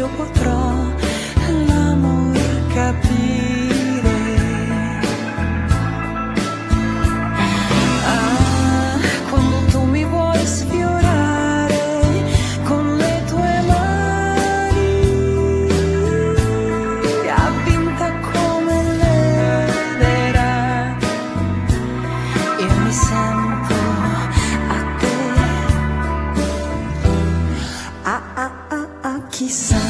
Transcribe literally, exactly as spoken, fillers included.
io potrò l'amor capire. Ah, quando tu mi vuoi sfiorare con le tue mani, avvinta come l'edera, io mi sento a te. Ah ah ah ah, chissà